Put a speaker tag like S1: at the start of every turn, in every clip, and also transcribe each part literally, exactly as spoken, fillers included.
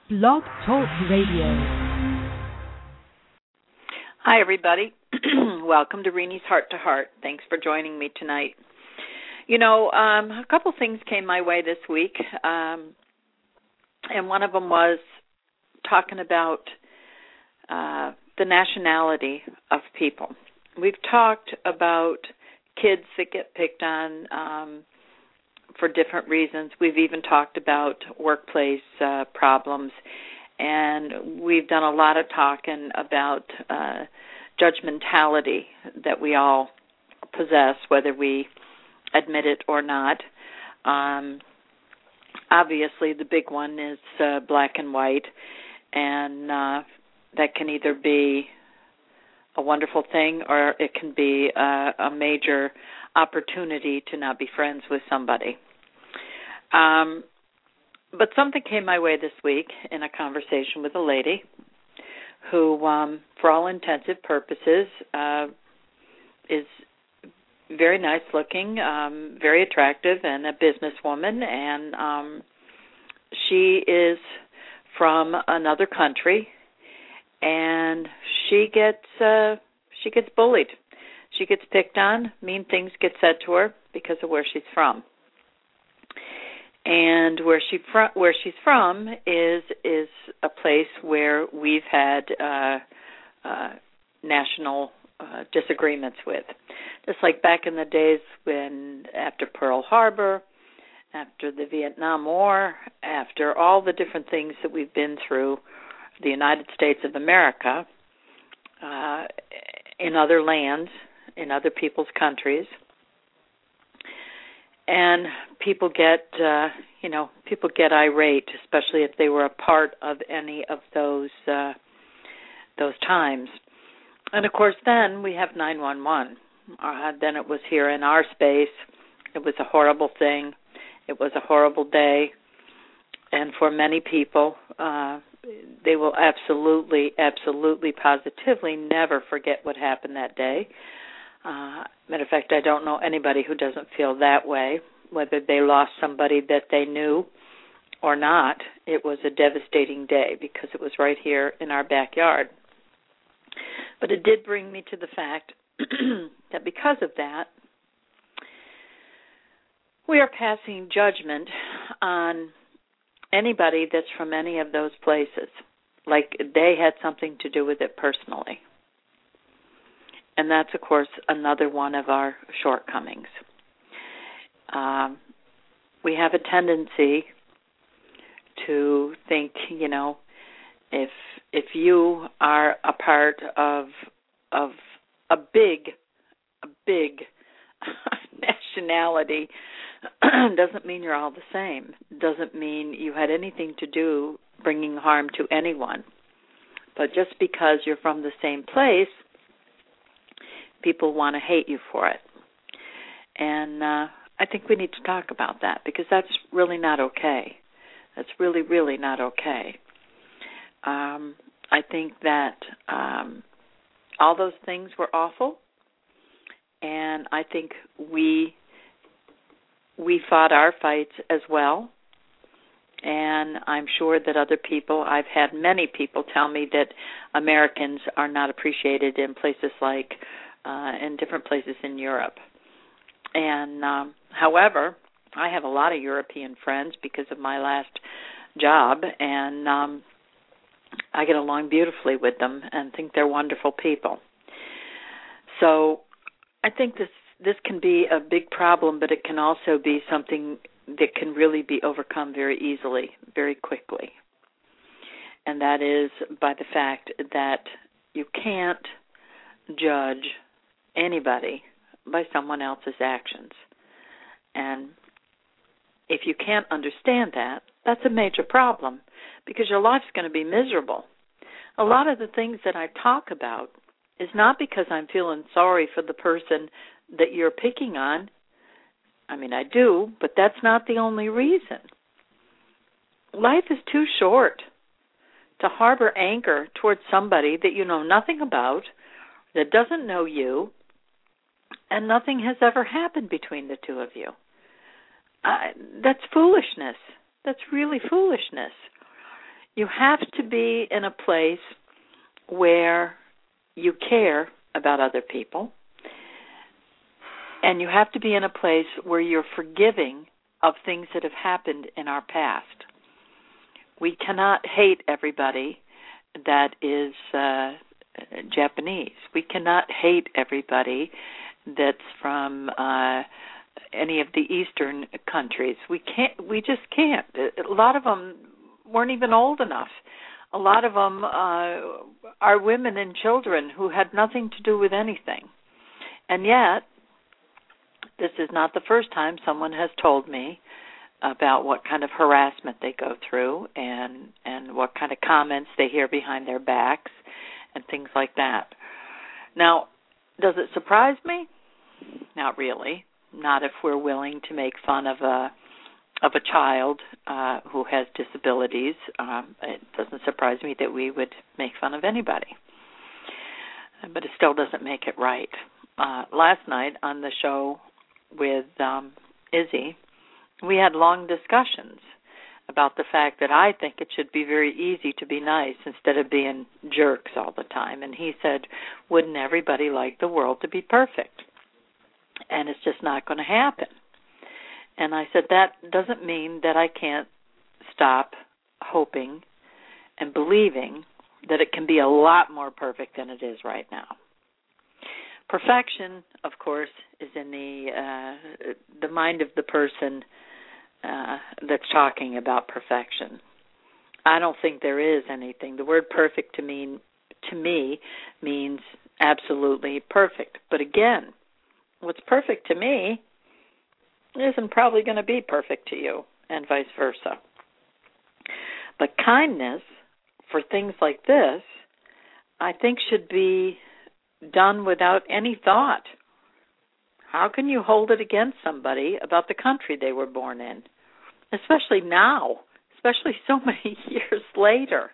S1: Blog Talk Radio.
S2: Hi, everybody. Welcome to Renee's Heart to Heart. Thanks for joining me tonight. You know, um, a couple things came my way this week, um, and one of them was talking about uh, the nationality of people. We've talked about kids that get picked on um, for different reasons. We've even talked about workplace uh, problems, and we've done a lot of talking about uh, judgmentality that we all possess, whether we admit it or not. Um, obviously, the big one is uh, black and white, and uh, that can either be a wonderful thing or it can be a, a major opportunity to not be friends with somebody. Um, but something came my way this week in a conversation with a lady who, um, for all intensive purposes, uh, is very nice looking, um, very attractive, and a businesswoman, and um, she is from another country, and she gets uh, she gets bullied. She gets picked on. Mean things get said to her because of where she's from. And where she fr- where she's from is is a place where we've had uh, uh, national uh, disagreements with, just like back in the days when after Pearl Harbor, after the Vietnam War, after all the different things that we've been through, the United States of America, uh, in other lands, in other people's countries. And people get, uh, you know, people get irate, especially if they were a part of any of those uh, those times. And of course, then we have nine one one. Uh, then it was here in our space. It was a horrible thing. It was a horrible day, and for many people, uh, they will absolutely, absolutely, positively never forget what happened that day. Uh, matter of fact, I don't know anybody who doesn't feel that way, whether they lost somebody that they knew or not. It was a devastating day because it was right here in our backyard. But it did bring me to the fact that because of that, we are passing judgment on anybody that's from any of those places, like they had something to do with it personally. And that's, of course, another one of our shortcomings. Um, we have a tendency to think, you know, if if you are a part of of a big, a big nationality, doesn't mean you're all the same. Doesn't mean you had anything to do bringing harm to anyone. But just because you're from the same place, people want to hate you for it. And uh, I think we need to talk about that because that's really not okay. That's really, really not okay. Um, I think that um, all those things were awful, and I think we we fought our fights as well. And I'm sure that other people, I've had many people tell me that Americans are not appreciated in places like Uh, in different places in Europe. And um, however, I have a lot of European friends because of my last job, and um, I get along beautifully with them and think they're wonderful people. So I think this this can be a big problem, but it can also be something that can really be overcome very easily, very quickly. And that is by the fact that you can't judge anybody by someone else's actions. And if you can't understand that, that's a major problem because your life's going to be miserable. A lot of the things that I talk about is not because I'm feeling sorry for the person that you're picking on. I mean, I do, but that's not the only reason. Life is too short to harbor anger towards somebody that you know nothing about, that doesn't know you, and nothing has ever happened between the two of you. Uh, that's foolishness. That's really foolishness. you have to be in a place where you care about other people, and you have to be in a place where you're forgiving of things that have happened in our past. We cannot hate everybody that is uh, Japanese. We cannot hate everybody that's from uh, any of the Eastern countries. We can't. We just can't. A lot of them weren't even old enough. A lot of them uh, are women and children who had nothing to do with anything. And yet, this is not the first time someone has told me about what kind of harassment they go through and, and what kind of comments they hear behind their backs and things like that. Now, does it surprise me? Not really. Not if we're willing to make fun of a of a child uh, who has disabilities. Um, it doesn't surprise me that we would make fun of anybody. But it still doesn't make it right. Uh, last night on the show with um, Izzy, we had long discussions about the fact that I think it should be very easy to be nice instead of being jerks all the time. And he said, wouldn't everybody like the world to be perfect? And it's just not going to happen. And I said, that doesn't mean that I can't stop hoping and believing that it can be a lot more perfect than it is right now. Perfection, of course, is in the uh, the mind of the person uh, that's talking about perfection. I don't think there is anything. The word perfect to mean to me means absolutely perfect. But again, what's perfect to me isn't probably going to be perfect to you, and vice versa. But kindness for things like this, I think, should be done without any thought. How can you hold it against somebody about the country they were born in, especially now, especially so many years later?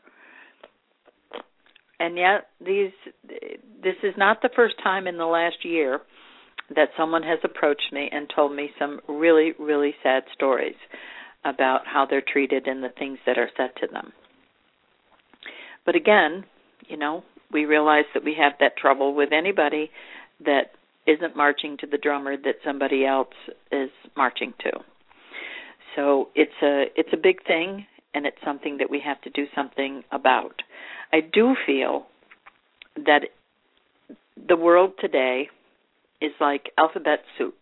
S2: And yet, these this is not the first time in the last year that someone has approached me and told me some really, really sad stories about how they're treated and the things that are said to them. But again, you know, we realize that we have that trouble with anybody that isn't marching to the drummer that somebody else is marching to. So it's a it's a big thing, and it's something that we have to do something about. I do feel that the world today is like alphabet soup.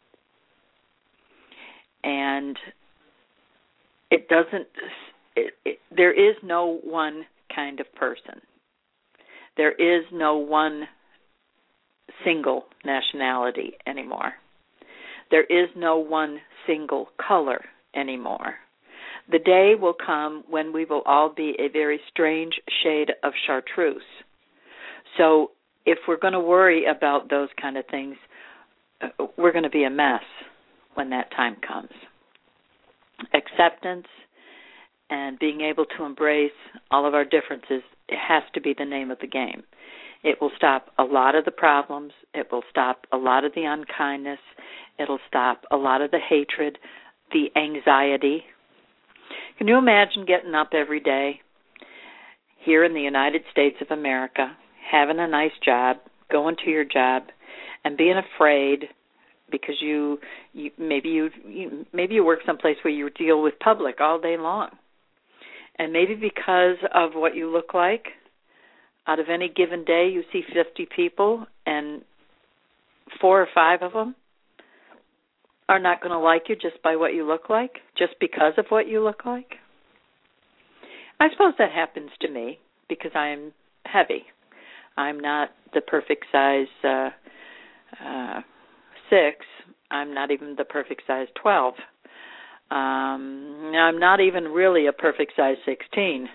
S2: And it doesn't, it, it, there is no one kind of person. There is no one single nationality anymore. There is no one single color anymore. The day will come when we will all be a very strange shade of chartreuse. So if we're going to worry about those kind of things, we're going to be a mess when that time comes. Acceptance and being able to embrace all of our differences, it has to be the name of the game. It will stop a lot of the problems. It will stop a lot of the unkindness. It'll stop a lot of the hatred, the anxiety. Can you imagine getting up every day here in the United States of America, having a nice job, going to your job, and being afraid because you, you maybe you, you maybe you work someplace where you deal with public all day long, and maybe because of what you look like, out of any given day you see fifty people, and four or five of them are not going to like you just by what you look like, just because of what you look like. I suppose that happens to me because I'm heavy. I'm not the perfect size uh, uh, six. I'm not even the perfect size twelve. Um, I'm not even really a perfect size sixteen.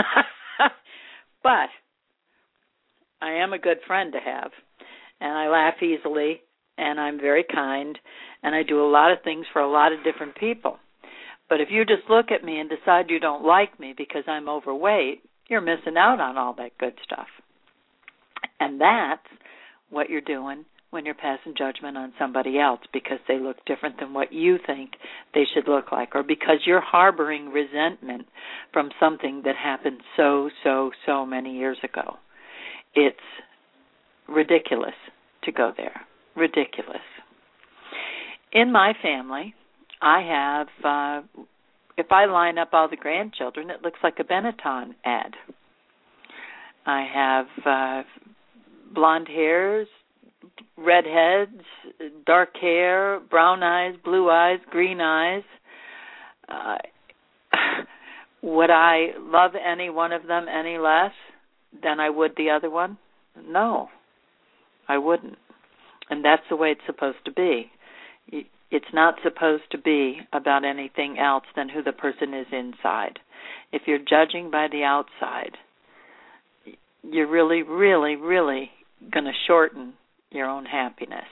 S2: But I am a good friend to have, and I laugh easily, and I'm very kind, and I do a lot of things for a lot of different people. But if you just look at me and decide you don't like me because I'm overweight, you're missing out on all that good stuff. And that's what you're doing when you're passing judgment on somebody else because they look different than what you think they should look like, or because you're harboring resentment from something that happened so, so, so many years ago. It's ridiculous to go there. Ridiculous. In my family, I have, uh, if I line up all the grandchildren, it looks like a Benetton ad. I have uh, blonde hairs, red heads, dark hair, brown eyes, blue eyes, green eyes. Uh, would I love any one of them any less than I would the other one? No, I wouldn't. And that's the way it's supposed to be. It's not supposed to be about anything else than who the person is inside. If you're judging by the outside, you're really, really, really going to shorten your own happiness.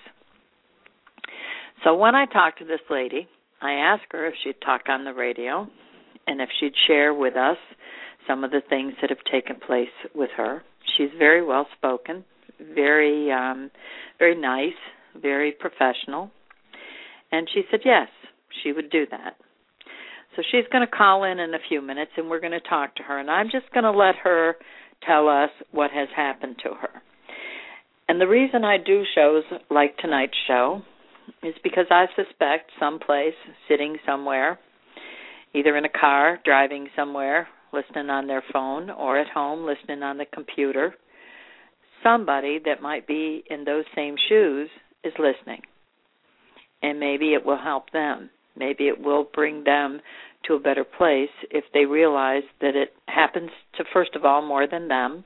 S2: So when I talked to this lady, I asked her if she'd talk on the radio and if she'd share with us some of the things that have taken place with her. She's very well spoken, very, um, very nice, very professional. And she said yes, she would do that. So she's going to call in in a few minutes, and we're going to talk to her. And I'm just going to let her tell us what has happened to her. And the reason I do shows like tonight's show is because I suspect someplace, sitting somewhere, either in a car, driving somewhere, listening on their phone, or at home, listening on the computer, somebody that might be in those same shoes is listening. And maybe it will help them. Maybe it will bring them to a better place if they realize that it happens to, first of all, more than them.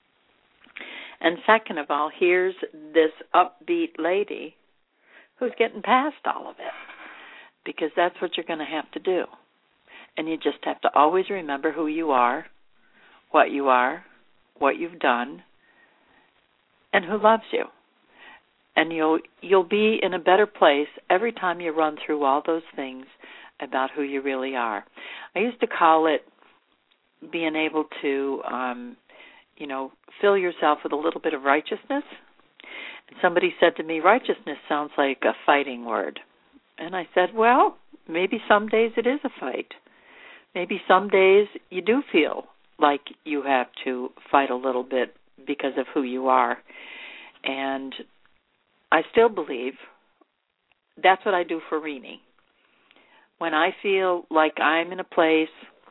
S2: And second of all, here's this upbeat lady who's getting past all of it, because that's what you're going to have to do. And you just have to always remember who you are, what you are, what you've done, and who loves you. And you'll you'll be in a better place every time you run through all those things about who you really are. I used to call it being able to, um, you know, fill yourself with a little bit of righteousness. And somebody said to me, righteousness sounds like a fighting word. And I said, well, maybe some days it is a fight. Maybe some days you do feel like you have to fight a little bit because of who you are. And I still believe that's what I do for Renee. When I feel like I'm in a place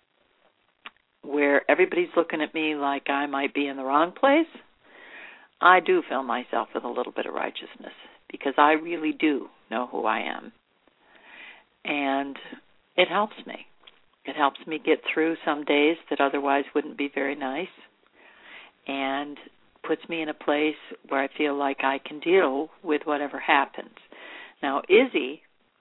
S2: where everybody's looking at me like I might be in the wrong place, I do fill myself with a little bit of righteousness, because I really do know who I am. And it helps me. It helps me get through some days that otherwise wouldn't be very nice, and puts me in a place where I feel like I can deal with whatever happens. Now, Izzy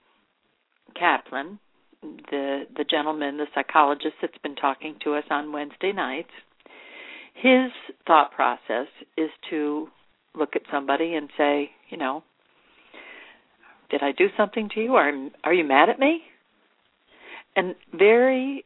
S2: Kaplan, the the gentleman, the psychologist that's been talking to us on Wednesday nights, his thought process is to look at somebody and say, you know, did I do something to you? Are, are you mad at me? And very,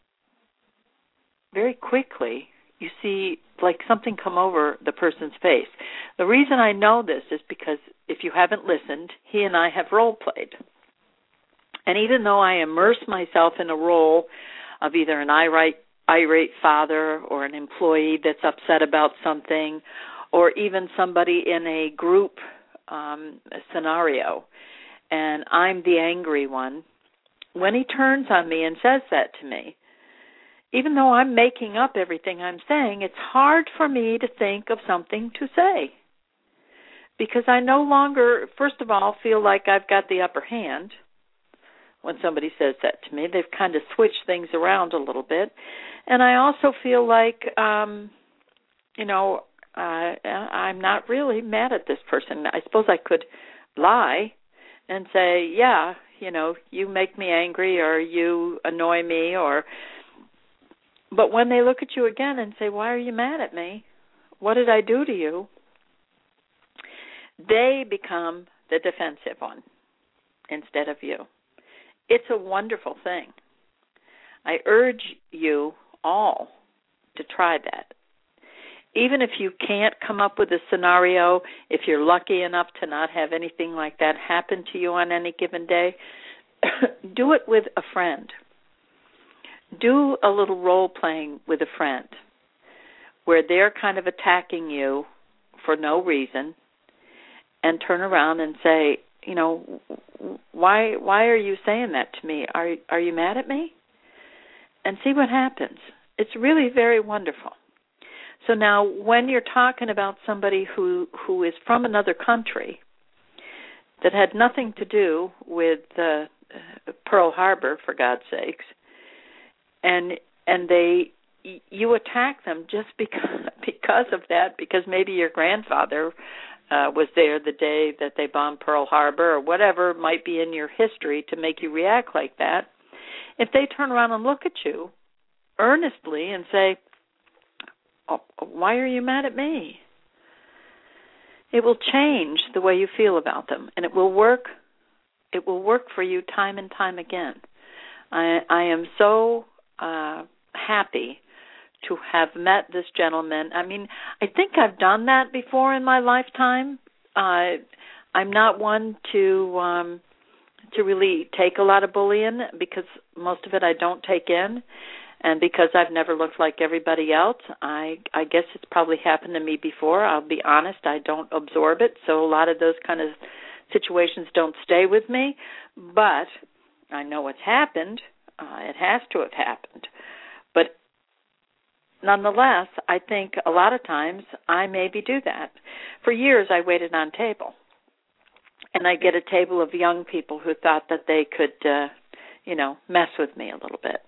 S2: very quickly, you see like something come over the person's face. The reason I know this is because if you haven't listened, he and I have role played. And even though I immerse myself in a role of either an irate, irate father or an employee that's upset about something, or even somebody in a group um, scenario, and I'm the angry one, when he turns on me and says that to me, even though I'm making up everything I'm saying, it's hard for me to think of something to say, because I no longer, first of all, feel like I've got the upper hand. When somebody says that to me, they've kind of switched things around a little bit. And I also feel like, um, you know, uh, I'm not really mad at this person. I suppose I could lie and say, yeah, you know, you make me angry, or you annoy me, or... But when they look at you again and say, why are you mad at me? What did I do to you? They become the defensive one instead of you. It's a wonderful thing. I urge you all to try that. even if you can't come up with a scenario, if you're lucky enough to not have anything like that happen to you on any given day, do it with a friend. Do a little role playing with a friend where they're kind of attacking you for no reason, and turn around and say, you know, why why are you saying that to me? Are are you mad at me? And see what happens. It's really very wonderful. So now when you're talking about somebody who, who is from another country that had nothing to do with uh, Pearl Harbor, for God's sakes, and and they you attack them just because because of that, because maybe your grandfather uh, was there the day that they bombed Pearl Harbor, or whatever might be in your history to make you react like that. If they turn around and look at you earnestly and say, oh, why are you mad at me? It will change the way you feel about them, and it will work. It will work for you time and time again. I, I am so uh, happy to have met this gentleman. I mean, I think I've done that before in my lifetime. Uh, I'm not one to um, to really take a lot of bullying, because most of it I don't take in. And because I've never looked like everybody else, I I guess it's probably happened to me before. I'll be honest, I don't absorb it, so a lot of those kind of situations don't stay with me. But I know what's happened. Uh, it has to have happened. But nonetheless, I think a lot of times I maybe do that. For years, I waited on table. And I get a table of young people who thought that they could, uh, you know, mess with me a little bit.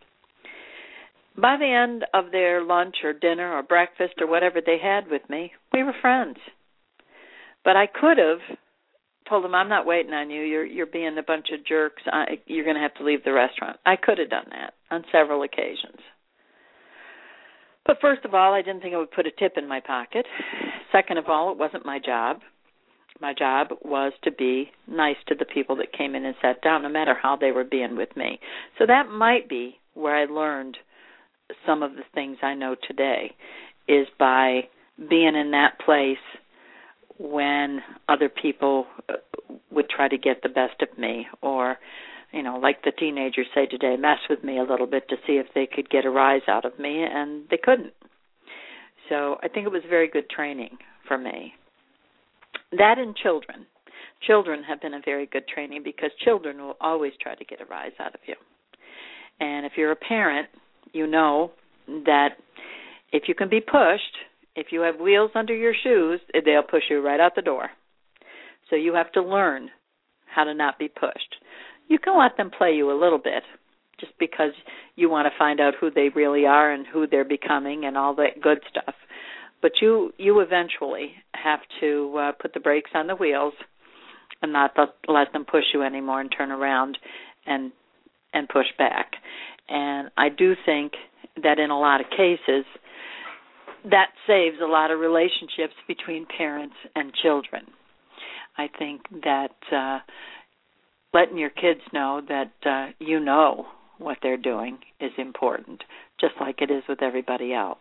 S2: By the end of their lunch or dinner or breakfast or whatever they had with me, we were friends. But I could have told them, I'm not waiting on you. You're you're being a bunch of jerks. I, you're going to have to leave the restaurant. I could have done that on several occasions. But first of all, I didn't think I would put a tip in my pocket. Second of all, it wasn't my job. My job was to be nice to the people that came in and sat down, no matter how they were being with me. So that might be where I learned some of the things I know today, is by being in that place when other people would try to get the best of me, or, you know, like the teenagers say today, mess with me a little bit to see if they could get a rise out of me, and they couldn't. So I think it was very good training for me. That and children. Children have been a very good training, because children will always try to get a rise out of you. And if you're a parent, you know that if you can be pushed, if you have wheels under your shoes, they'll push you right out the door. So you have to learn how to not be pushed. You can let them play you a little bit, just because you want to find out who they really are and who they're becoming and all that good stuff. But you you eventually have to uh, put the brakes on the wheels and not let them push you anymore and turn around and and push back. And I do think that in a lot of cases, that saves a lot of relationships between parents and children. I think that uh, letting your kids know that uh, you know what they're doing is important, just like it is with everybody else.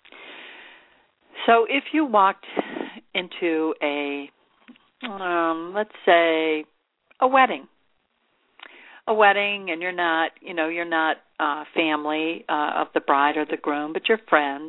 S2: So if you walked into a, um, let's say, a wedding, a wedding, and you're not, you know, you're not uh, family uh, of the bride or the groom, but you're friends,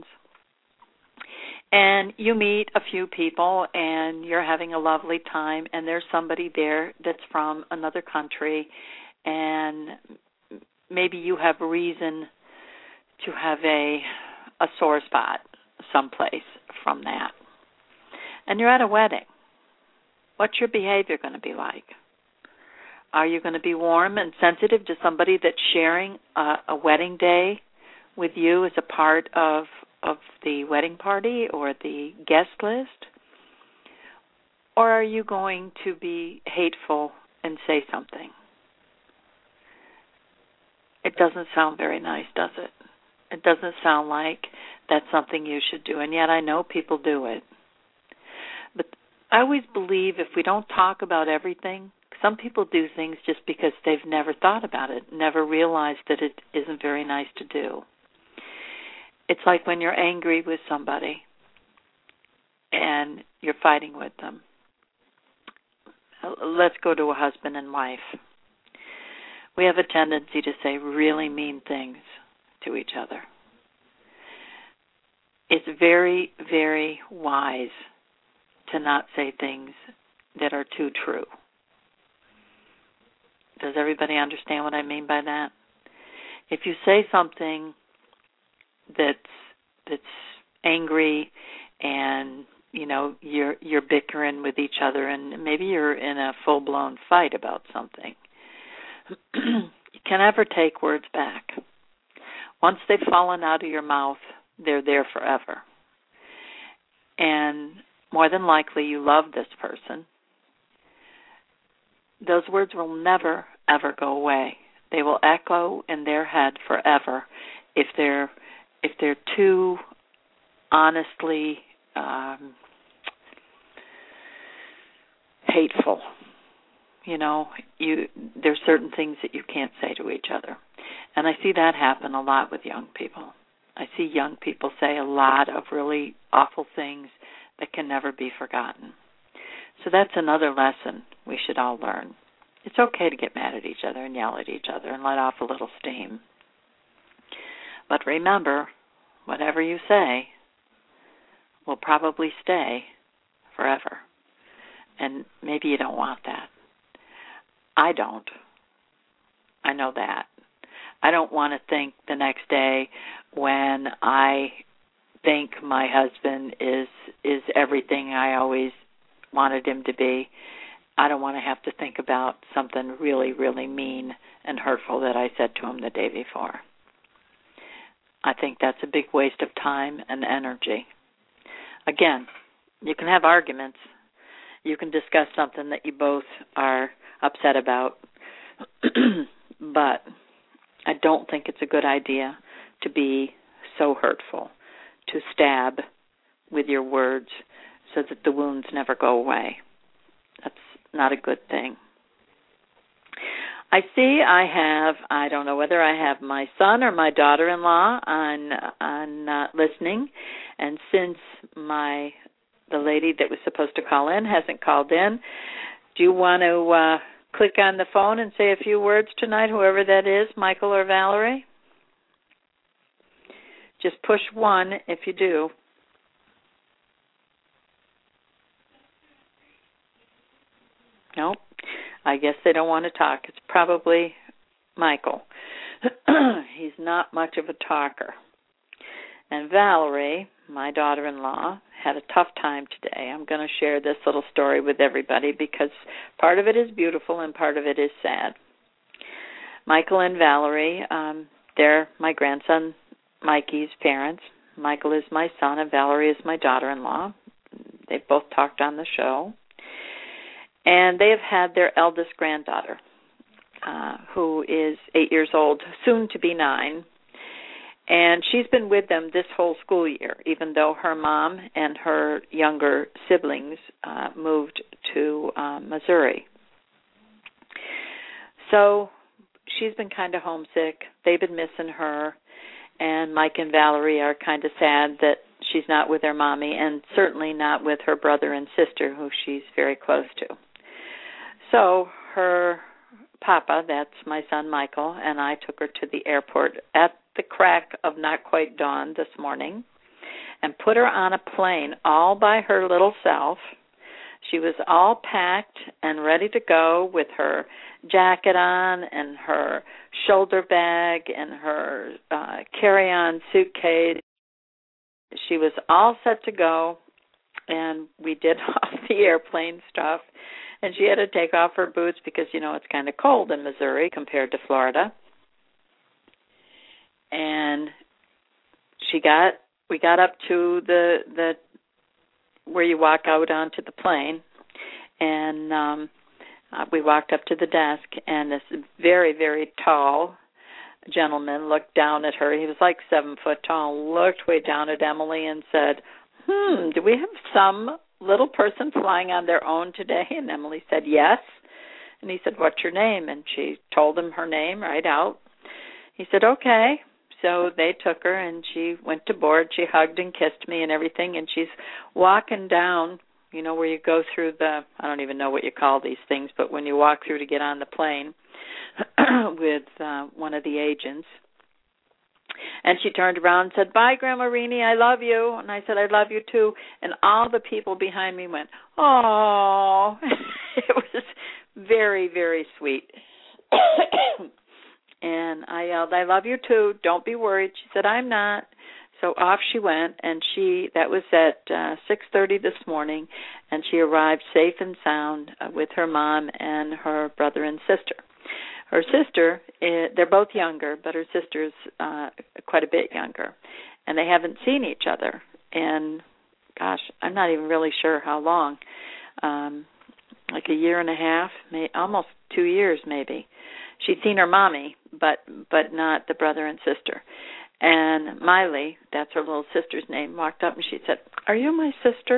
S2: and you meet a few people, and you're having a lovely time, and there's somebody there that's from another country, and maybe you have reason to have a a sore spot someplace from that. And you're at a wedding. What's your behavior going to be like? Are you going to be warm and sensitive to somebody that's sharing a, a wedding day with you as a part of of the wedding party or the guest list? Or are you going to be hateful and say something? It doesn't sound very nice, does it? It doesn't sound like that's something you should do, and yet I know people do it. But I always believe if we don't talk about everything, some people do things just because they've never thought about it, never realized that it isn't very nice to do. It's like when you're angry with somebody and you're fighting with them. Let's go to a husband and wife. We have a tendency to say really mean things to each other. It's very, very wise to not say things that are too true. Does everybody understand what I mean by that? If you say something that's that's angry and you know you're you're bickering with each other and maybe you're in a full-blown fight about something, you can never take words back. Once they've fallen out of your mouth, they're there forever. And more than likely you love this person. Those words will never, ever go away. They will echo in their head forever if they're if they're too honestly um, hateful. You know, you there's certain things that you can't say to each other. And I see that happen a lot with young people. I see young people say a lot of really awful things that can never be forgotten. So that's another lesson we should all learn. It's okay to get mad at each other and yell at each other and let off a little steam. But remember, whatever you say will probably stay forever. And maybe you don't want that. I don't. I know that. I don't want to think the next day when I think my husband is is everything I always wanted him to be. I don't want to have to think about something really, really mean and hurtful that I said to him the day before. I think that's a big waste of time and energy. Again, you can have arguments. You can discuss something that you both are upset about. But I don't think it's a good idea to be so hurtful, to stab with your words so that the wounds never go away. That's not a good thing. I see I have, I don't know whether I have my son or my daughter-in-law on on uh, listening, and since my the lady that was supposed to call in hasn't called in, do you want to uh, click on the phone and say a few words tonight, whoever that is, Michael or Valerie? Just push one if you do. Nope. I guess they don't want to talk. It's probably Michael. He's not much of a talker. And Valerie, my daughter-in-law, had a tough time today. I'm going to share this little story with everybody because part of it is beautiful and part of it is sad. Michael and Valerie, um, they're my grandson Mikey's parents. Michael is my son and Valerie is my daughter-in-law. They've both talked on the show. And they have had their eldest granddaughter, uh, who is eight years old, soon to be nine. And she's been with them this whole school year, even though her mom and her younger siblings uh, moved to uh, Missouri. So she's been kind of homesick. They've been missing her. And Mike and Valerie are kind of sad that she's not with her mommy and certainly not with her brother and sister, who she's very close to. So her papa, that's my son Michael, and I took her to the airport at the crack of not quite dawn this morning and put her on a plane all by her little self. She was all packed and ready to go with her jacket on and her shoulder bag and her uh, carry-on suitcase. She was all set to go, and we did off the airplane stuff. And she had to take off her boots because, you know, it's kind of cold in Missouri compared to Florida. And she got, we got up to the, the where you walk out onto the plane, and um, uh, we walked up to the desk, and this very, very tall gentleman looked down at her. He was like seven foot tall, looked way down at Emily and said, hmm, do we have some little person flying on their own today? And Emily said, yes. And he said, what's your name? And she told him her name right out. He said, okay. So they took her, and she went to board. She hugged and kissed me and everything, and she's walking down, you know, where you go through the, I don't even know what you call these things, but when you walk through to get on the plane with uh, one of the agents. And she turned around and said, "Bye, Grandma Rini, I love you." And I said, "I love you too." And all the people behind me went, "Oh." It was very, very sweet. And I yelled, "I love you too. Don't be worried." She said, "I'm not." So off she went, and she that was at uh, six thirty this morning, and she arrived safe and sound uh, with her mom and her brother and sister. Her sister, uh, they're both younger, but her sister's uh, quite a bit younger, and they haven't seen each other in, gosh, I'm not even really sure how long, um, like a year and a half, may, almost two years maybe. She'd seen her mommy, but but not the brother and sister. And Miley, that's her little sister's name, walked up and she said, "Are you my sister?"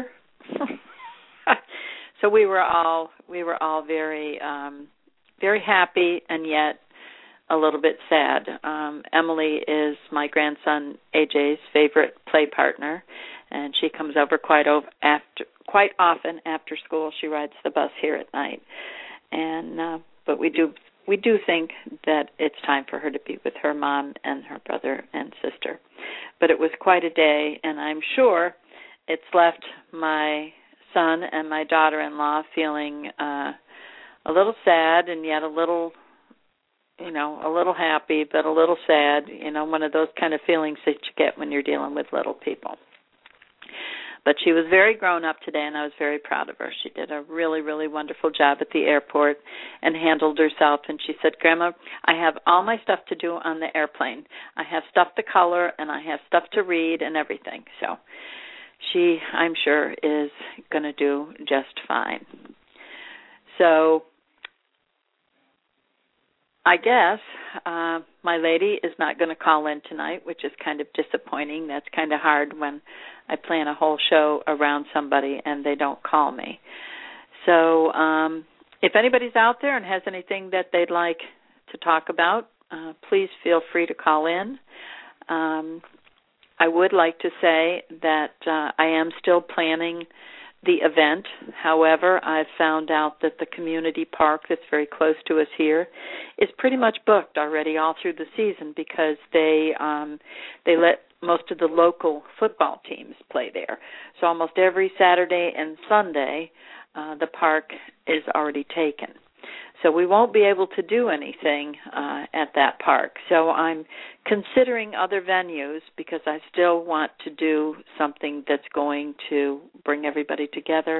S2: So we were all we were all very um, very happy and yet a little bit sad. Um, Emily is my grandson A J's favorite play partner, and she comes over quite over after quite often after school. She rides the bus here at night, and uh, but we do. We do think that it's time for her to be with her mom and her brother and sister. But it was quite a day, and I'm sure it's left my son and my daughter-in-law feeling uh, a little sad and yet a little, you know, a little happy, but a little sad, you know, one of those kind of feelings that you get when you're dealing with little people. But she was very grown up today, and I was very proud of her. She did a really, really wonderful job at the airport and handled herself. And she said, "Grandma, I have all my stuff to do on the airplane. I have stuff to color, and I have stuff to read and everything." So she, I'm sure, is going to do just fine. So I guess uh, my lady is not going to call in tonight, which is kind of disappointing. That's kind of hard when I plan a whole show around somebody and they don't call me. So um, if anybody's out there and has anything that they'd like to talk about, uh, please feel free to call in. Um, I would like to say that uh, I am still planning the event. However, I've found out that the community park that's very close to us here is pretty much booked already all through the season because they um, they let most of the local football teams play there. So almost every Saturday and Sunday, uh, the park is already taken. So we won't be able to do anything uh, at that park. So I'm considering other venues because I still want to do something that's going to bring everybody together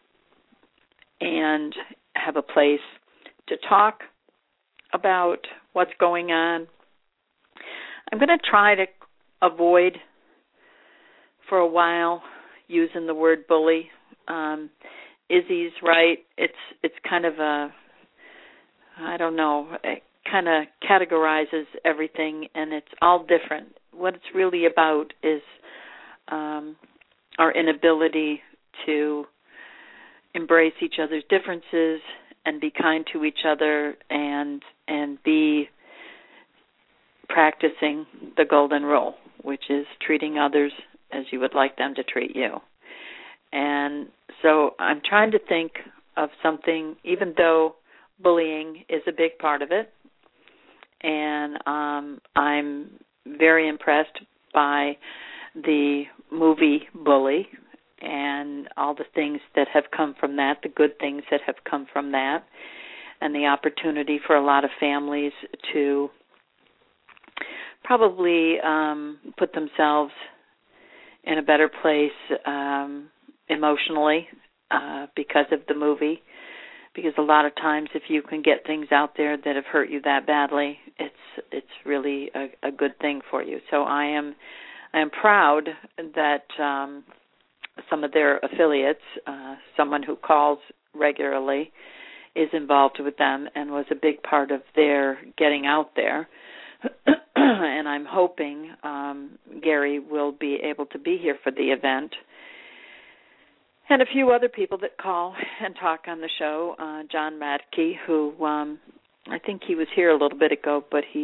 S2: and have a place to talk about what's going on. I'm going to try to avoid for a while using the word bully. Um, Izzy's right. It's it's kind of a I don't know, it kind of categorizes everything, and it's all different. What it's really about is um, our inability to embrace each other's differences and be kind to each other and and be practicing the golden rule, which is treating others as you would like them to treat you. And so I'm trying to think of something, even though bullying is a big part of it, and um, I'm very impressed by the movie Bully and all the things that have come from that, the good things that have come from that, and the opportunity for a lot of families to probably um, put themselves in a better place um, emotionally uh, because of the movie. Because a lot of times if you can get things out there that have hurt you that badly, it's it's really a, a good thing for you. So I am I am proud that um, some of their affiliates, uh, someone who calls regularly, is involved with them and was a big part of their getting out there. And I'm hoping um, Gary will be able to be here for the event. And a few other people that call and talk on the show. Uh, John Radke, who um, I think he was here a little bit ago, but he's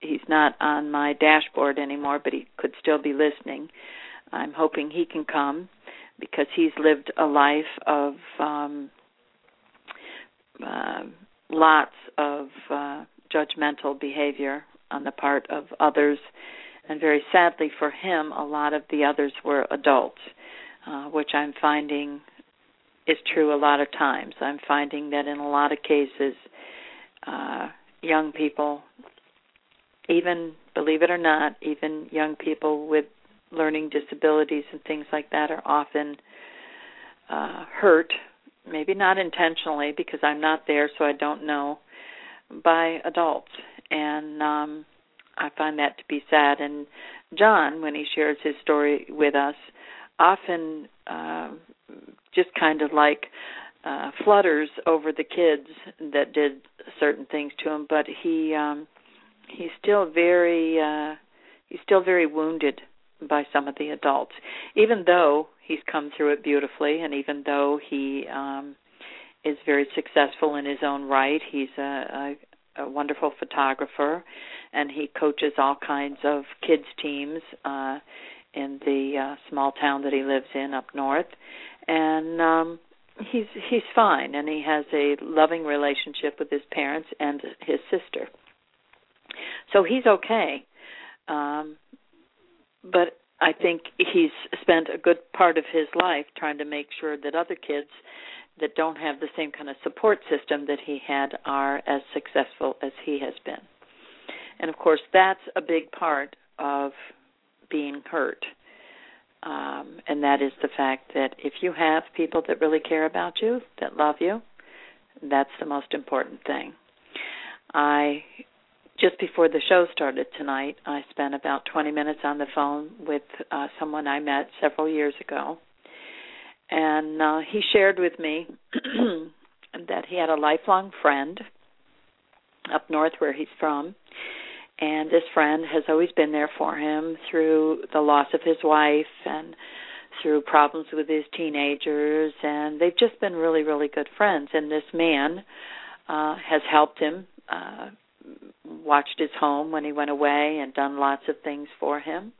S2: he's not on my dashboard anymore, but he could still be listening. I'm hoping he can come because he's lived a life of um, uh, lots of uh, judgmental behavior on the part of others, and very sadly for him, a lot of the others were adults, uh, which I'm finding is true a lot of times. I'm finding that in a lot of cases, uh, young people, even, believe it or not, even young people with learning disabilities and things like that are often uh, hurt, maybe not intentionally because I'm not there so I don't know, by adults. And um, I find that to be sad. And John, when he shares his story with us, often uh, just kind of like uh, flutters over the kids that did certain things to him, but he um, he's still very uh, he's still very wounded by some of the adults, even though he's come through it beautifully, and even though he um, is very successful in his own right. He's a, a a wonderful photographer, and he coaches all kinds of kids teams uh, in the uh, small town that he lives in up north. And um, he's he's fine, and he has a loving relationship with his parents and his sister. So he's okay. Um, but I think he's spent a good part of his life trying to make sure that other kids that don't have the same kind of support system that he had are as successful as he has been. And, of course, that's a big part of being hurt, um, and that is the fact that if you have people that really care about you, that love you, that's the most important thing. I, just before the show started tonight, I spent about twenty minutes on the phone with uh, someone I met several years ago. And uh, he shared with me that he had a lifelong friend up north where he's from, and this friend has always been there for him through the loss of his wife and through problems with his teenagers, and they've just been really, really good friends. And this man uh, has helped him, uh, watched his home when he went away and done lots of things for him.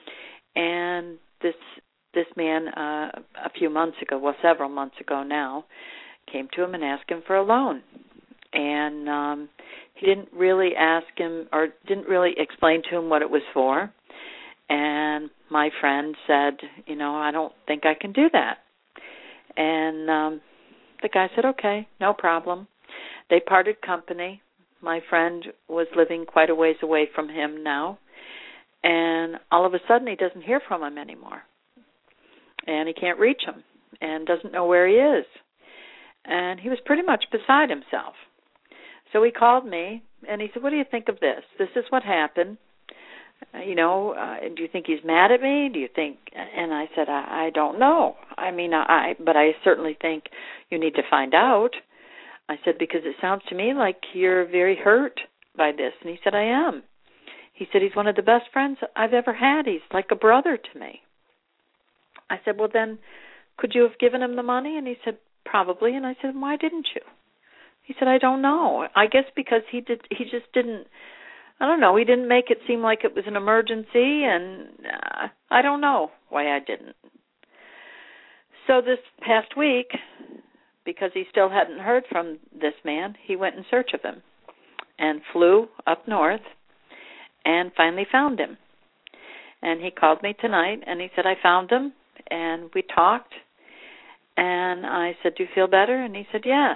S2: And this This man, uh, a few months ago, well, several months ago now, came to him and asked him for a loan. And um, he didn't really ask him or didn't really explain to him what it was for. And my friend said, you know, I don't think I can do that. And um, the guy said, okay, no problem. They parted company. My friend was living quite a ways away from him now. And all of a sudden he doesn't hear from him anymore. And he can't reach him and doesn't know where he is. And he was pretty much beside himself. So he called me, and he said, what do you think of this? This is what happened. Uh, you know, uh, do you think he's mad at me? Do you think? And I said, I, I don't know. I mean, I, but I certainly think you need to find out. I said, because it sounds to me like you're very hurt by this. And he said, I am. He said, he's one of the best friends I've ever had. He's like a brother to me. I said, well, then, could you have given him the money? And he said, probably. And I said, why didn't you? He said, I don't know. I guess because he did. He just didn't, I don't know, he didn't make it seem like it was an emergency, and uh, I don't know why I didn't. So this past week, because he still hadn't heard from this man, he went in search of him and flew up north and finally found him. And he called me tonight, and he said, I found him. And we talked, and I said, do you feel better? And he said, yes.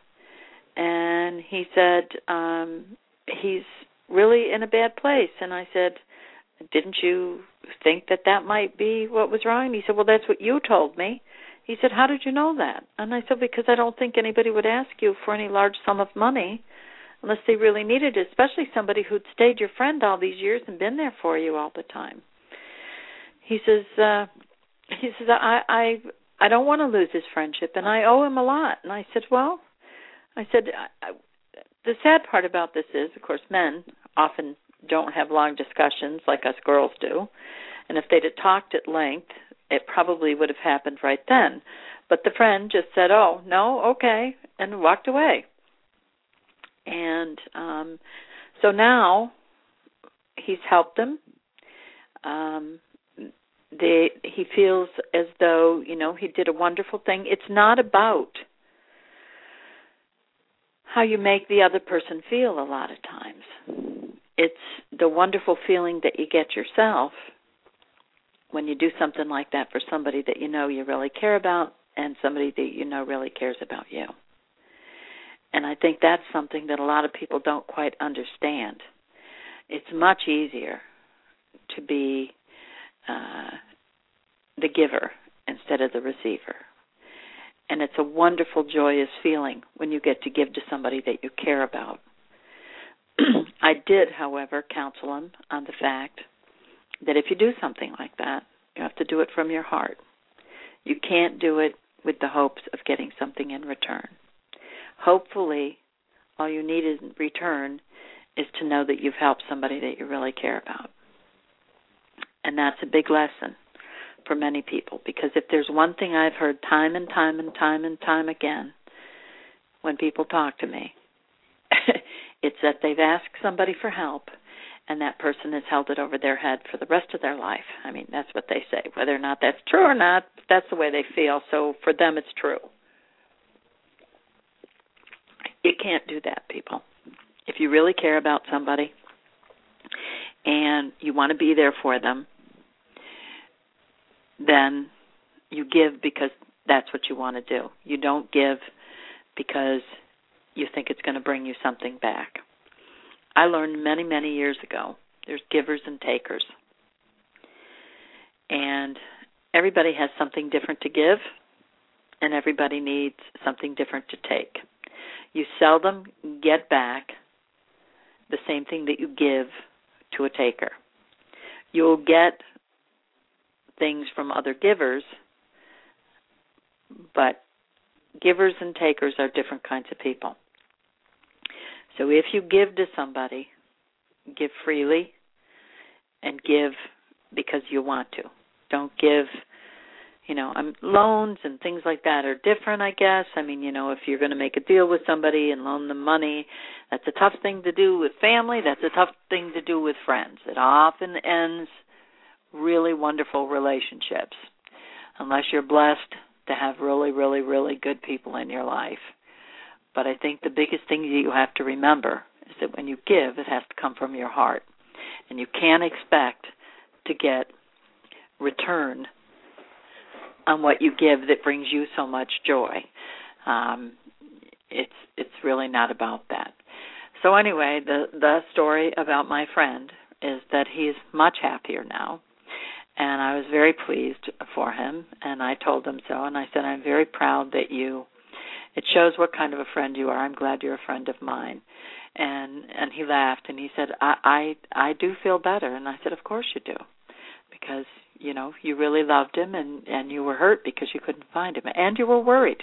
S2: And he said, um, he's really in a bad place. And I said, didn't you think that that might be what was wrong? And he said, well, that's what you told me. He said, how did you know that? And I said, because I don't think anybody would ask you for any large sum of money unless they really needed it, especially somebody who'd stayed your friend all these years and been there for you all the time. He says, uh, He says, I, I I don't want to lose his friendship, and I owe him a lot. And I said, well, I said, I, I, the sad part about this is, of course, men often don't have long discussions like us girls do. And if they'd have talked at length, it probably would have happened right then. But the friend just said, oh, no, okay, and walked away. And um, so now he's helped them. Um, they, he feels as though, you know, he did a wonderful thing. It's not about how you make the other person feel a lot of times. It's the wonderful feeling that you get yourself when you do something like that for somebody that you know you really care about and somebody that you know really cares about you. And I think that's something that a lot of people don't quite understand. It's much easier to be uh, the giver instead of the receiver. And it's a wonderful, joyous feeling when you get to give to somebody that you care about. I did, however, counsel him on the fact that if you do something like that, you have to do it from your heart. You can't do it with the hopes of getting something in return. Hopefully, all you need in return is to know that you've helped somebody that you really care about. And that's a big lesson for many people, because if there's one thing I've heard time and time and time and time again when people talk to me, it's that they've asked somebody for help and that person has held it over their head for the rest of their life. I mean, that's what they say. Whether or not that's true or not, that's the way they feel. So for them, it's true. You can't do that, people. If you really care about somebody and you want to be there for them, then you give because that's what you want to do. You don't give because you think it's going to bring you something back. I learned many, many years ago, there's givers and takers. And everybody has something different to give, and everybody needs something different to take. You seldom get back the same thing that you give to a taker. You'll get things from other givers, but givers and takers are different kinds of people. So if you give to somebody, give freely and give because you want to. Don't give, you know, um, loans and things like that are different, I guess. I mean, you know, if you're going to make a deal with somebody and loan them money, that's a tough thing to do with family. That's a tough thing to do with friends. It often ends really wonderful relationships, unless you're blessed to have really, really, really good people in your life. But I think the biggest thing that you have to remember is that when you give, it has to come from your heart. And you can't expect to get return on what you give that brings you so much joy. Um, it's it's really not about that. So anyway, the, the story about my friend is that he's much happier now. And I was very pleased for him, and I told him so. And I said, I'm very proud that you, it shows what kind of a friend you are. I'm glad you're a friend of mine. And and he laughed, and he said, I, I, I do feel better. And I said, of course you do, because, you know, you really loved him, and, and you were hurt because you couldn't find him, and you were worried.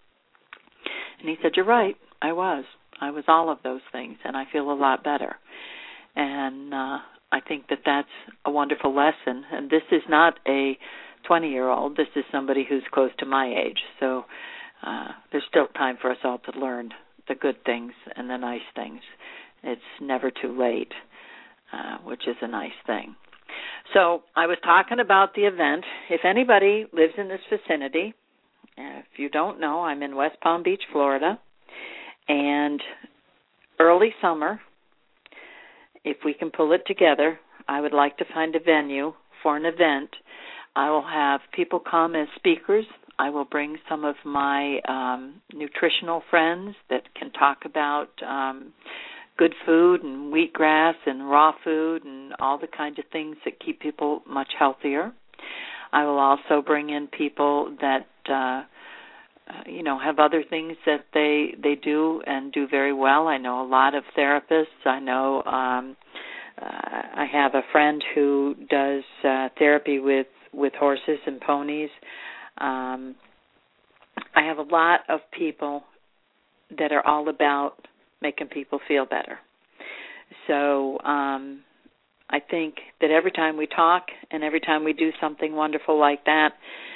S2: And he said, you're right, I was. I was all of those things, and I feel a lot better. And uh, I think that that's a wonderful lesson. And this is not a twenty-year-old. This is somebody who's close to my age. So uh, there's still time for us all to learn the good things and the nice things. It's never too late, uh, which is a nice thing. So I was talking about the event. If anybody lives in this vicinity, if you don't know, I'm in West Palm Beach, Florida, and early summer, if we can pull it together, I would like to find a venue for an event. I will have people come as speakers. I will bring some of my um, nutritional friends that can talk about um, good food and wheatgrass and raw food and all the kinds of things that keep people much healthier. I will also bring in people that, uh, you know, have other things that they they do and do very well. I know a lot of therapists. I know um, uh, I have a friend who does uh, therapy with, with horses and ponies. Um, I have a lot of people that are all about making people feel better. So um, I think that every time we talk and every time we do something wonderful like that,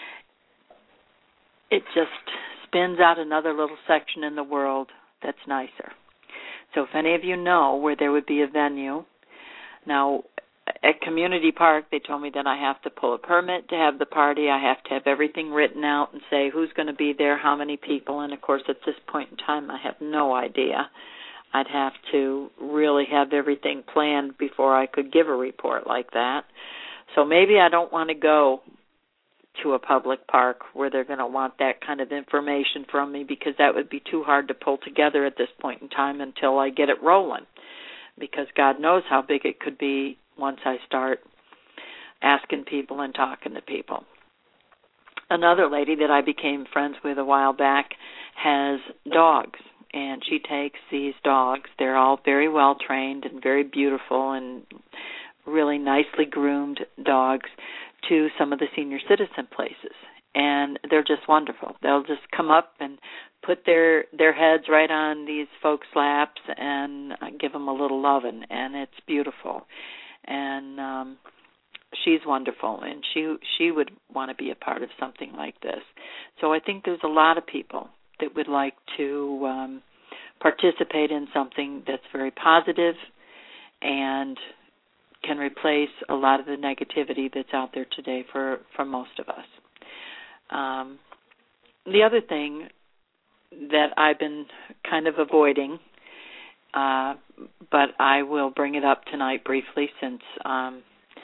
S2: it just spins out another little section in the world that's nicer. So if any of you know where there would be a venue Now, at Community Park, they told me that I have to pull a permit to have the party. I have to have everything written out and say who's going to be there, how many people. And, of course, at this point in time, I have no idea. I'd have to really have everything planned before I could give a report like that. So maybe I don't want to go to a public park where they're going to want that kind of information from me, because that would be too hard to pull together at this point in time until I get it rolling, because God knows how big it could be once I start asking people and talking to people. Another lady that I became friends with a while back has dogs, and she takes these dogs. They're all very well trained and very beautiful and really nicely groomed dogs to some of the senior citizen places, and they're just wonderful. They'll just come up and put their their heads right on these folks' laps and give them a little loving, and it's beautiful. And um, she's wonderful, and she she would want to be a part of something like this. So I think there's a lot of people that would like to um, participate in something that's very positive and can replace a lot of the negativity that's out there today for, for most of us. Um, the other thing that I've been kind of avoiding, uh, but I will bring it up tonight briefly, since um,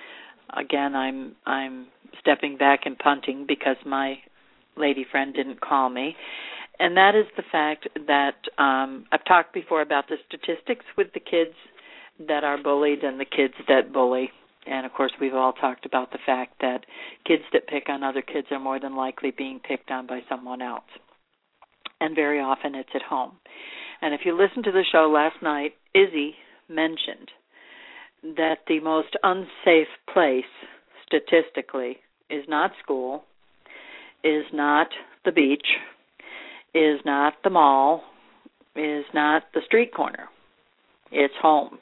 S2: again I'm I'm stepping back and punting because my lady friend didn't call me, and that is the fact that um, I've talked before about the statistics with the kids that are bullied and the kids that bully. And, of course, we've all talked about the fact that kids that pick on other kids are more than likely being picked on by someone else. And very often it's at home. And if you listened to the show last night, Izzy mentioned that the most unsafe place, statistically, is not school, is not the beach, is not the mall, is not the street corner. It's home.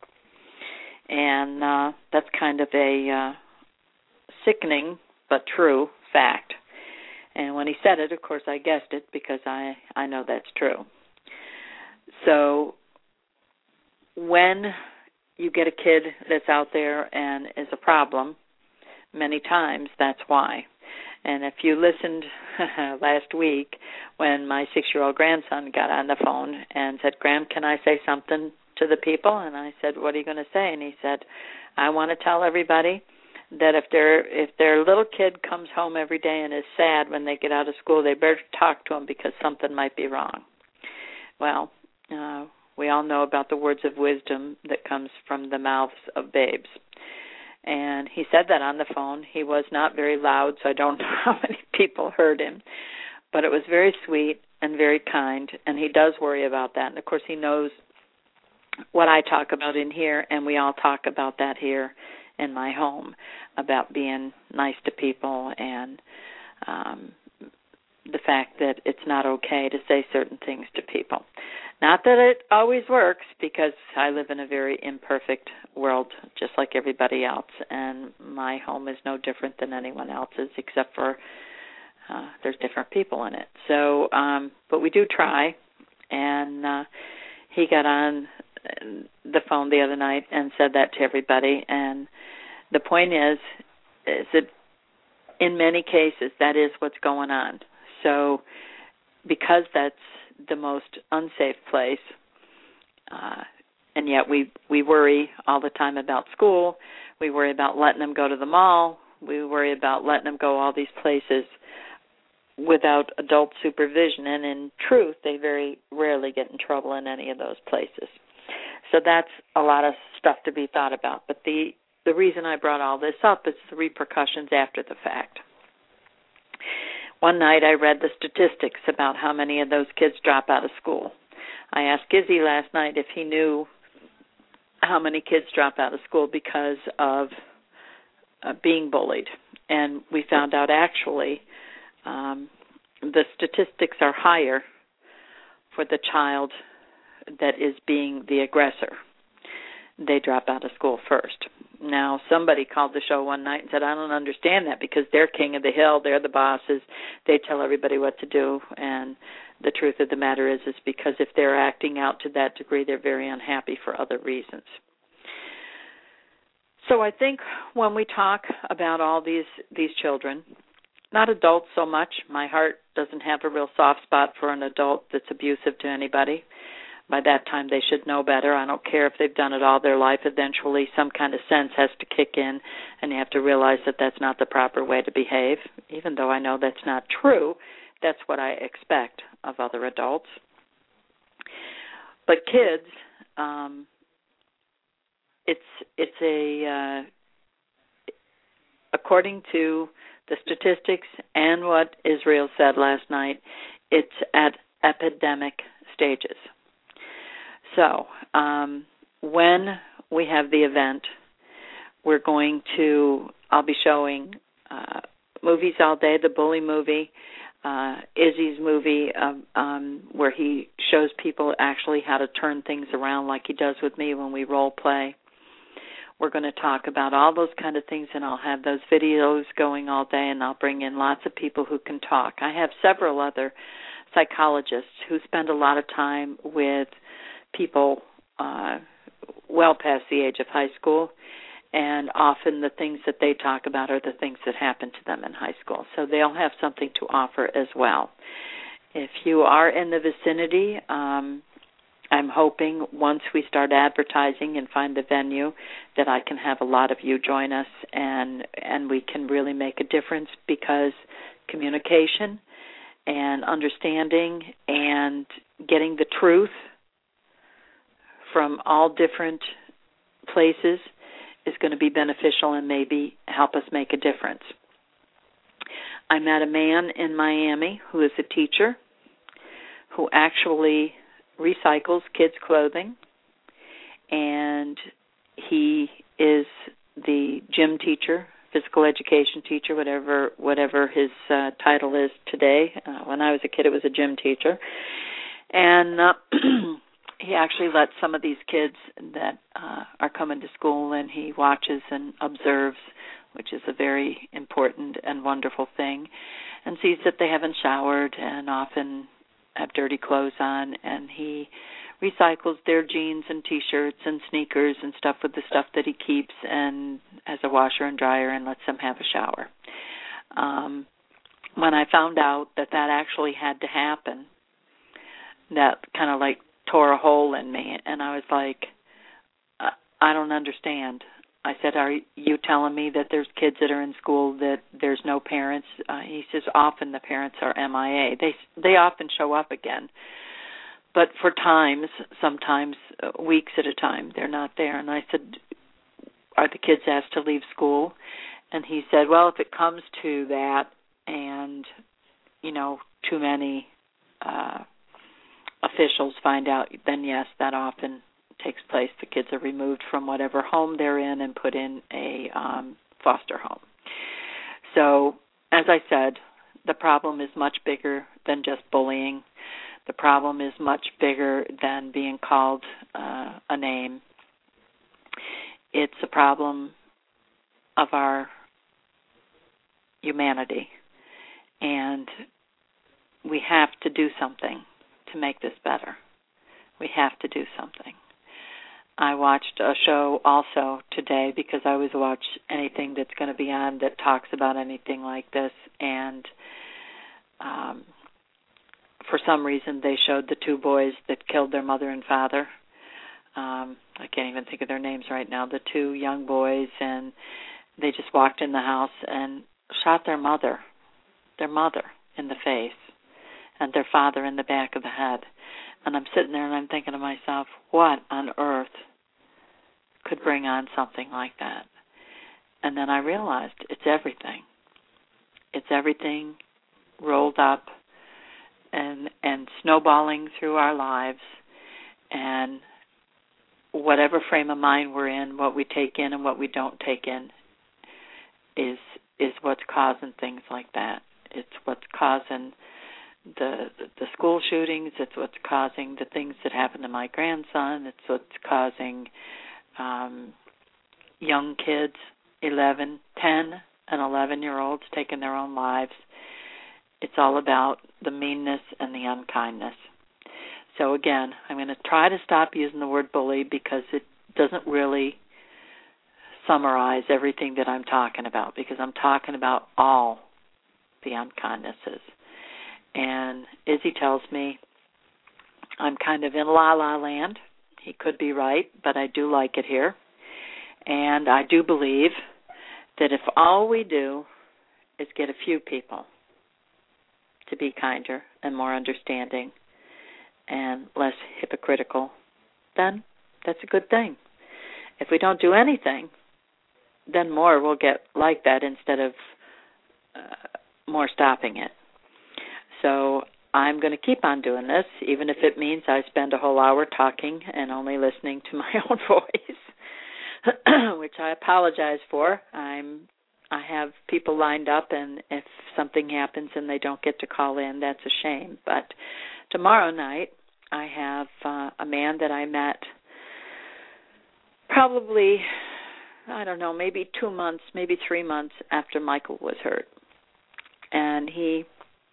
S2: And uh, that's kind of a uh, sickening but true fact. And when he said it, of course, I guessed it because I, I know that's true. So when you get a kid that's out there and is a problem, many times that's why. And if you listened last week when my six-year-old grandson got on the phone and said, "Graham, can I say something to the people?" And I said, "What are you going to say?" And he said, "I want to tell everybody that if their if their little kid comes home every day and is sad when they get out of school, they better talk to him because something might be wrong." Well, uh, we all know about the words of wisdom that comes from the mouths of babes. And he said that on the phone. He was not very loud, so I don't know how many people heard him. But it was very sweet and very kind, and he does worry about that. And, of course, he knows what I talk about in here, and we all talk about that here in my home, about being nice to people and um, the fact that it's not okay to say certain things to people. Not that it always works, because I live in a very imperfect world, just like everybody else, and my home is no different than anyone else's, except for uh, there's different people in it. So, um, but we do try, and uh, he got on the phone the other night and said that to everybody, and the point is, is that in many cases that is what's going on. So because that's the most unsafe place, uh, and yet we, we worry all the time about school, we worry about letting them go to the mall, we worry about letting them go all these places without adult supervision, and in truth, they very rarely get in trouble in any of those places. So that's a lot of stuff to be thought about. But the, the reason I brought all this up is the repercussions after the fact. One night I read the statistics about how many of those kids drop out of school. I asked Izzy last night if he knew how many kids drop out of school because of uh, being bullied. And we found out actually um, the statistics are higher for the child that is being the aggressor. They drop out of school first. Now, somebody called the show one night and said, "I don't understand that because they're king of the hill, they're the bosses, they tell everybody what to do." And the truth of the matter is, is because if they're acting out to that degree, they're very unhappy for other reasons. So I think when we talk about all these these children, not adults so much. My heart doesn't have a real soft spot for an adult that's abusive to anybody. By that time, they should know better. I don't care if they've done it all their life. Eventually, some kind of sense has to kick in, and you have to realize that that's not the proper way to behave. Even though I know that's not true, that's what I expect of other adults. But kids, um, it's it's a uh, according to the statistics and what Israel said last night, it's at epidemic stages. So um, when we have the event, we're going to, I'll be showing uh, movies all day, the Bully movie, uh, Izzy's movie, um, um, where he shows people actually how to turn things around like he does with me when we role play. We're going to talk about all those kind of things, and I'll have those videos going all day, and I'll bring in lots of people who can talk. I have several other psychologists who spend a lot of time with people uh, well past the age of high school, and often the things that they talk about are the things that happened to them in high school. So they'll have something to offer as well. If you are in the vicinity, um, I'm hoping once we start advertising and find the venue that I can have a lot of you join us, and and we can really make a difference, because communication and understanding and getting the truth from all different places is going to be beneficial and maybe help us make a difference. I met a man in Miami who is a teacher who actually recycles kids' clothing, and he is the gym teacher, physical education teacher, whatever whatever his uh, title is today. Uh, when I was a kid, it was a gym teacher. And uh, he actually lets some of these kids that uh, are coming to school, and he watches and observes, which is a very important and wonderful thing, and sees that they haven't showered and often have dirty clothes on, and he recycles their jeans and T-shirts and sneakers and stuff with the stuff that he keeps and has a washer and dryer and lets them have a shower. Um, when I found out that that actually had to happen, that kind of like tore a hole in me, and I was like, I don't understand. I said, are you telling me that there's kids that are in school that there's no parents? Uh, he says often the parents are M I A. They they often show up again, but for times, sometimes uh, weeks at a time, they're not there. And I said, are the kids asked to leave school? And he said, well, if it comes to that and, you know, too many uh, officials find out, then yes, that often takes place. The kids are removed from whatever home they're in and put in a um, foster home. So, as I said, the problem is much bigger than just bullying. The problem is much bigger than being called uh, a name. It's a problem of our humanity, and we have to do something to make this better. We have to do something. I watched a show also today, because I always watch anything that's going to be on that talks about anything like this, and um, for some reason they showed the two boys that killed their mother and father. Um, I can't even think of their names right now, the two young boys, and they just walked in the house and shot their mother, their mother in the face, and their father in the back of the head. And I'm sitting there and I'm thinking to myself, what on earth could bring on something like that? And then I realized it's everything. It's everything rolled up and and snowballing through our lives, and whatever frame of mind we're in, what we take in and what we don't take in is is what's causing things like that. It's what's causing The, the the school shootings. It's what's causing the things that happened to my grandson. It's what's causing um, young kids, eleven, ten, and eleven-year-olds taking their own lives. It's all about the meanness and the unkindness. So again, I'm going to try to stop using the word bully, because it doesn't really summarize everything that I'm talking about, because I'm talking about all the unkindnesses. And Izzy tells me I'm kind of in la-la land. He could be right, but I do like it here. And I do believe that if all we do is get a few people to be kinder and more understanding and less hypocritical, then that's a good thing. If we don't do anything, then more will get like that instead of uh, more stopping it. So I'm going to keep on doing this, even if it means I spend a whole hour talking and only listening to my own voice, which I apologize for. I'm I have people lined up, and if something happens and they don't get to call in, that's a shame. But tomorrow night, I have uh, a man that I met probably, I don't know, maybe two months, maybe three months after Michael was hurt. And he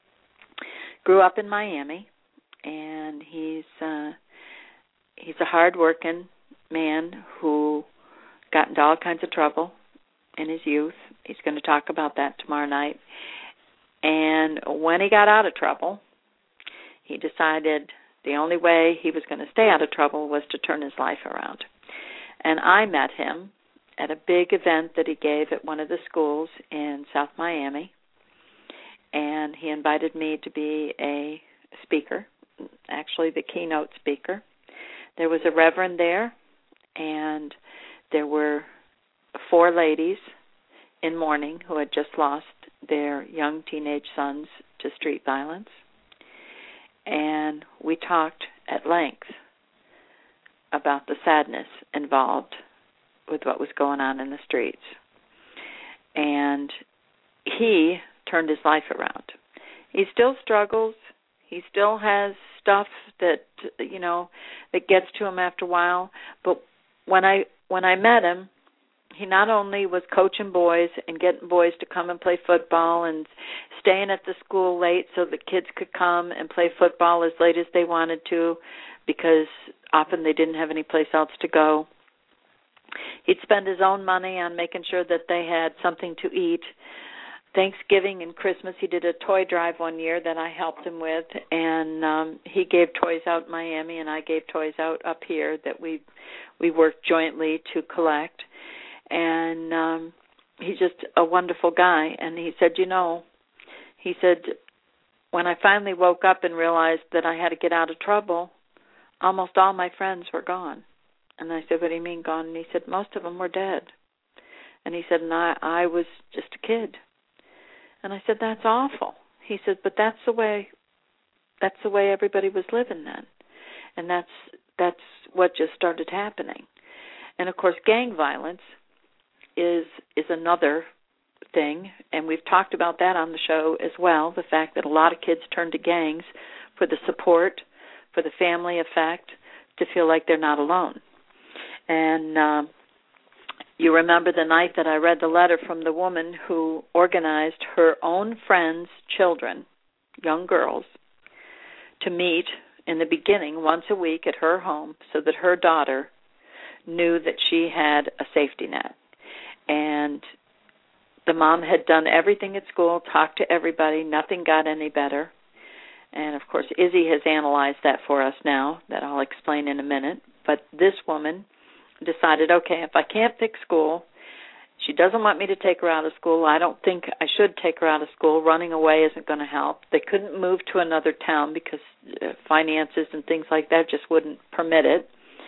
S2: grew up in Miami, and he's uh, he's a hard-working man who got into all kinds of trouble in his youth. He's going to talk about that tomorrow night. And when he got out of trouble, he decided the only way he was going to stay out of trouble was to turn his life around. And I met him at a big event that he gave at one of the schools in South Miami. And he invited me to be a speaker, actually the keynote speaker. There was a reverend there, and there were four ladies in mourning who had just lost their young teenage sons to street violence. And we talked at length about the sadness involved with what was going on in the streets. And he turned his life around. He still struggles. He still has stuff that, you know, that gets to him after a while. But when I when I met him, he not only was coaching boys and getting boys to come and play football and staying at the school late so the kids could come and play football as late as they wanted to, because often they didn't have any place else to go. He'd spend his own money on making sure that they had something to eat. Thanksgiving and Christmas, he did a toy drive one year that I helped him with, and um, he gave toys out in Miami, and I gave toys out up here that we we worked jointly to collect. And um, he's just a wonderful guy. And he said, you know, he said, when I finally woke up and realized that I had to get out of trouble, almost all my friends were gone. And I said, what do you mean gone? And he said, most of them were dead. And he said, and I, I was just a kid. And I said, that's awful. He said, but that's the way that's the way everybody was living then. And that's that's what just started happening. And of course, gang violence is is another thing, and we've talked about that on the show as well, the fact that a lot of kids turn to gangs for the support, for the family effect, to feel like they're not alone. And uh, you remember the night that I read the letter from the woman who organized her own friends' children, young girls, to meet in the beginning once a week at her home so that her daughter knew that she had a safety net. And the mom had done everything at school, talked to everybody, nothing got any better. And, of course, Izzy has analyzed that for us now, that I'll explain in a minute. But this woman decided, okay, if I can't fix school, she doesn't want me to take her out of school. I don't think I should take her out of school. Running away isn't going to help. They couldn't move to another town because uh, finances and things like that just wouldn't permit it.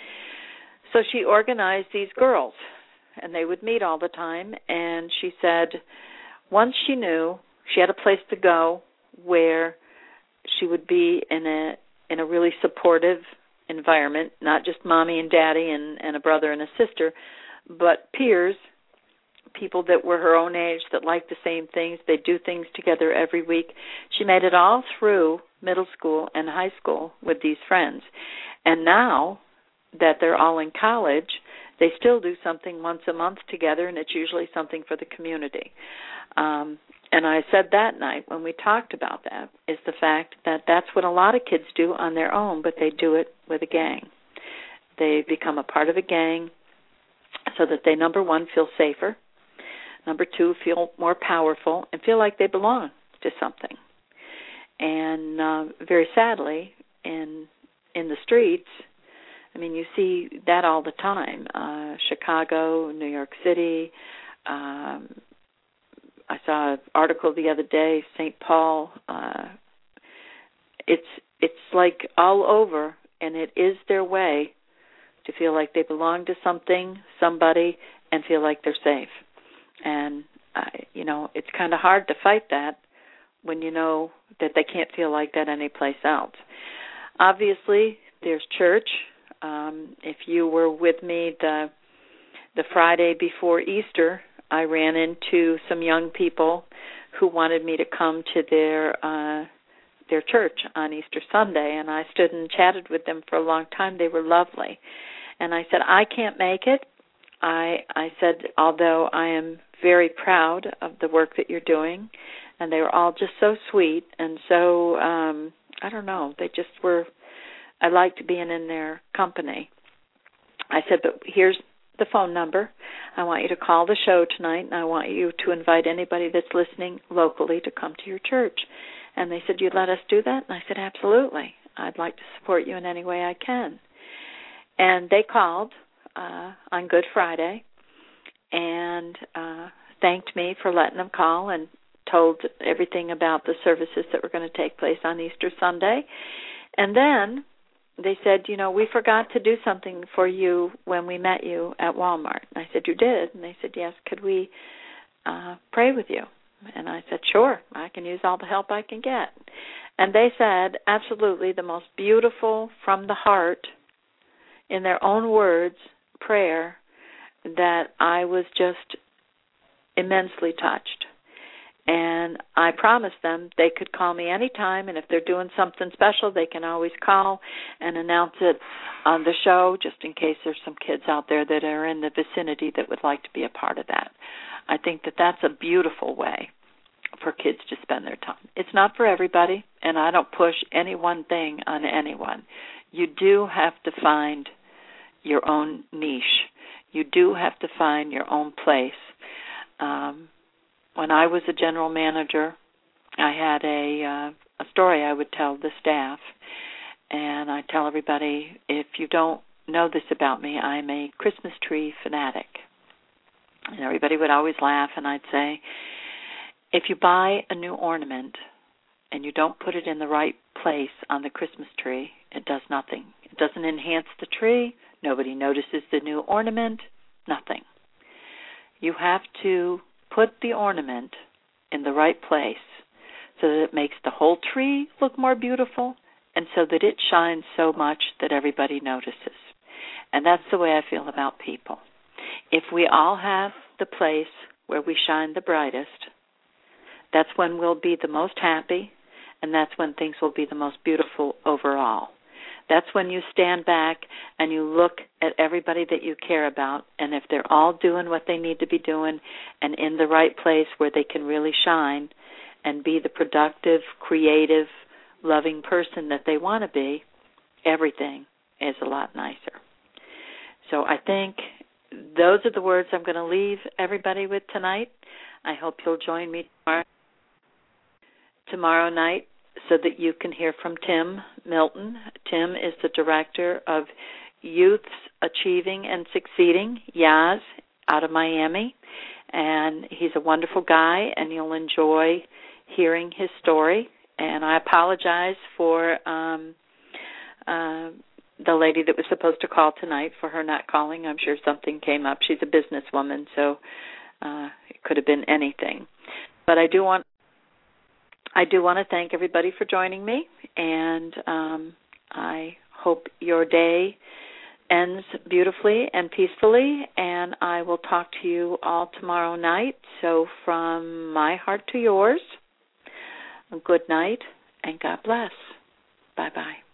S2: So she organized these girls, and they would meet all the time. And she said once she knew she had a place to go where she would be in a in a really supportive environment, not just mommy and daddy and, and a brother and a sister, but peers, people that were her own age that liked the same things. They do things together every week. She made it all through middle school and high school with these friends. And now that they're all in college, they still do something once a month together, and it's usually something for the community. Um, and I said that night when we talked about that is the fact that that's what a lot of kids do on their own, but they do it with a gang. They become a part of a gang so so that they, number one, feel safer, number two, feel more powerful, and feel like they belong to something. And uh, very sadly, in in the streets, I mean, you see that all the time. Uh, Chicago, New York City. Um, I saw an article the other day, Saint Paul. Uh, it's it's like all over, and it is their way to feel like they belong to something, somebody, and feel like they're safe. And, uh, you know, it's kind of hard to fight that when you know that they can't feel like that anyplace else. Obviously, there's church. Um, if you were with me the the Friday before Easter, I ran into some young people who wanted me to come to their uh, their church on Easter Sunday, and I stood and chatted with them for a long time. They were lovely. And I said, I can't make it. I I said, although I am very proud of the work that you're doing, and they were all just so sweet and so, um, I don't know, they just were, I liked being in their company. I said, but here's the phone number. I want you to call the show tonight, and I want you to invite anybody that's listening locally to come to your church. And they said, you'd let us do that? And I said, absolutely. I'd like to support you in any way I can. And they called uh, on Good Friday and uh, thanked me for letting them call and told everything about the services that were going to take place on Easter Sunday. And then they said, you know, we forgot to do something for you when we met you at Walmart. And I said, you did? And they said, yes, could we uh, pray with you? And I said, sure, I can use all the help I can get. And they said, absolutely, the most beautiful, from the heart, in their own words, prayer that I was just immensely touched. And I promised them they could call me anytime, and if they're doing something special, they can always call and announce it on the show, just in case there's some kids out there that are in the vicinity that would like to be a part of that. I think that that's a beautiful way for kids to spend their time. It's not for everybody, and I don't push any one thing on anyone. You do have to find your own niche. You do have to find your own place. Um, when I was a general manager, I had a uh, a story I would tell the staff, and I tell everybody, if you don't know this about me, I'm a Christmas tree fanatic. And everybody would always laugh, and I'd say, if you buy a new ornament and you don't put it in the right place on the Christmas tree, it does nothing. It doesn't enhance the tree. Nobody notices the new ornament. Nothing. You have to put the ornament in the right place so that it makes the whole tree look more beautiful and so that it shines so much that everybody notices. And that's the way I feel about people. If we all have the place where we shine the brightest, that's when we'll be the most happy, and that's when things will be the most beautiful overall. That's when you stand back and you look at everybody that you care about, and if they're all doing what they need to be doing and in the right place where they can really shine and be the productive, creative, loving person that they want to be, everything is a lot nicer. So I think those are the words I'm going to leave everybody with tonight. I hope you'll join me tomorrow, tomorrow night so that you can hear from Tim Milton. Tim is the director of Youths Achieving and Succeeding, Y A S, out of Miami. And he's a wonderful guy, and you'll enjoy hearing his story. And I apologize for um, uh, the lady that was supposed to call tonight for her not calling. I'm sure something came up. She's a businesswoman, so uh, it could have been anything. But I do want I do want to thank everybody for joining me, and um, I hope your day ends beautifully and peacefully, and I will talk to you all tomorrow night. So from my heart to yours, good night, and God bless. Bye-bye.